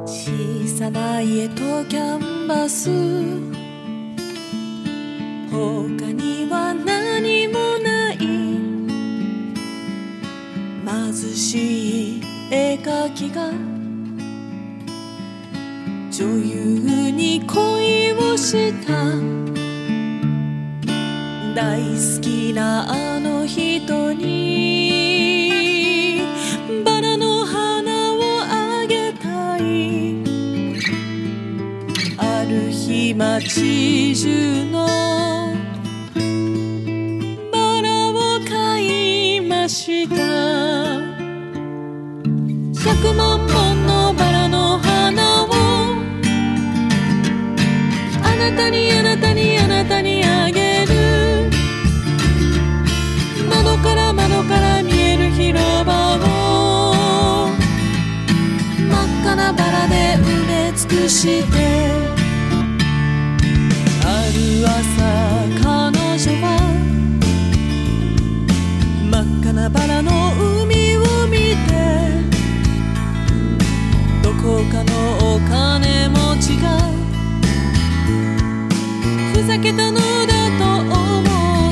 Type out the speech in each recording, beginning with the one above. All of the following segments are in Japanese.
小さな家とキャンバス、他には何もない。貧しい絵描きが女優に恋をした。大好きなあの人にバラの花をあげたい。ある日街中のバラを買いました。100万本のバラの花をあなたにあなたにあなたにあげる。窓から見える広場を真っ赤なバラで埋め尽くして。ある朝彼女は真っ赤なバラの海を見て、どこかのお金持ちがふざけたのだと思った。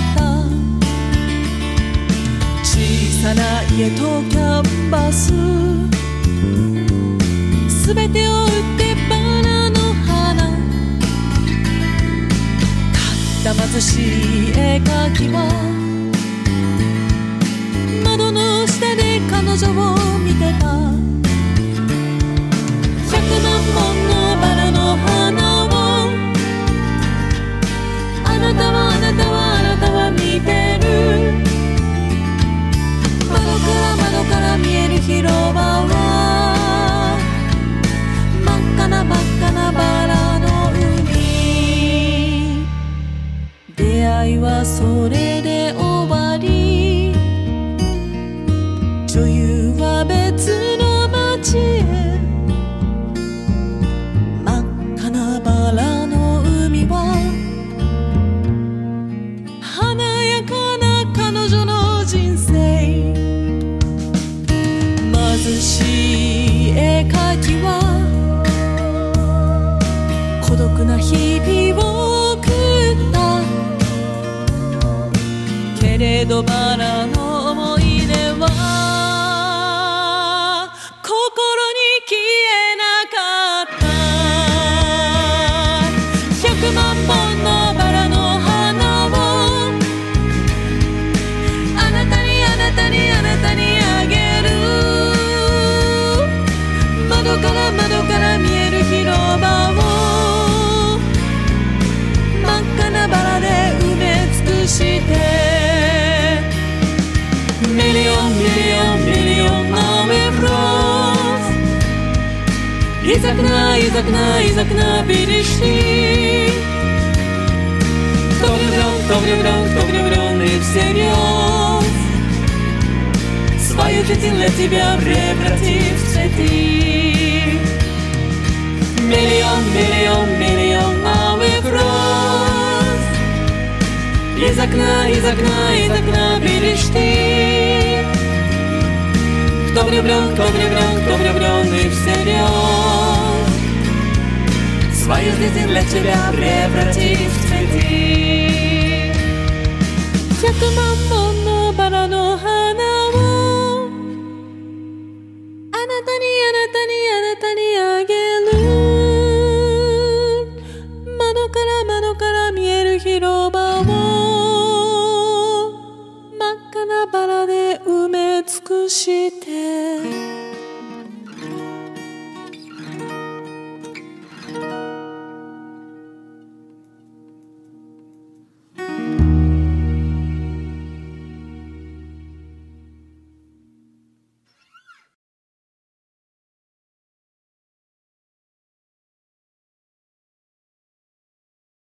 小さな家とキャンバス、すべてを売ってバラの花買った貧しい絵描きは窓の下で彼女を見てた。100万本のバラの花をあなたは見てる。窓から見える広場は真っ赤なバラの海。出会いはそれで終わり、女優は別の街へ。真っ赤なバラの海は華やかな彼女の人生。貧しい絵描きは孤独な日々を送った。けれどバラの思い出は心に消えなかった。100万本のバラの花をあなたにあなたにあげる。窓から見える広場を真っ赤なバラで埋め尽くして。Million away from Изак на бережи. Кто влюблен и всерьез свою жизнь для тебя превратив в цветы. Million away from Изак на бережи. Кто влюблен и всерьез свою жизнь для тебя превратив в цветы. 100万本のバラの花をあなたにあげる。窓から見える広場を真っ赤なバラで埋め尽くして。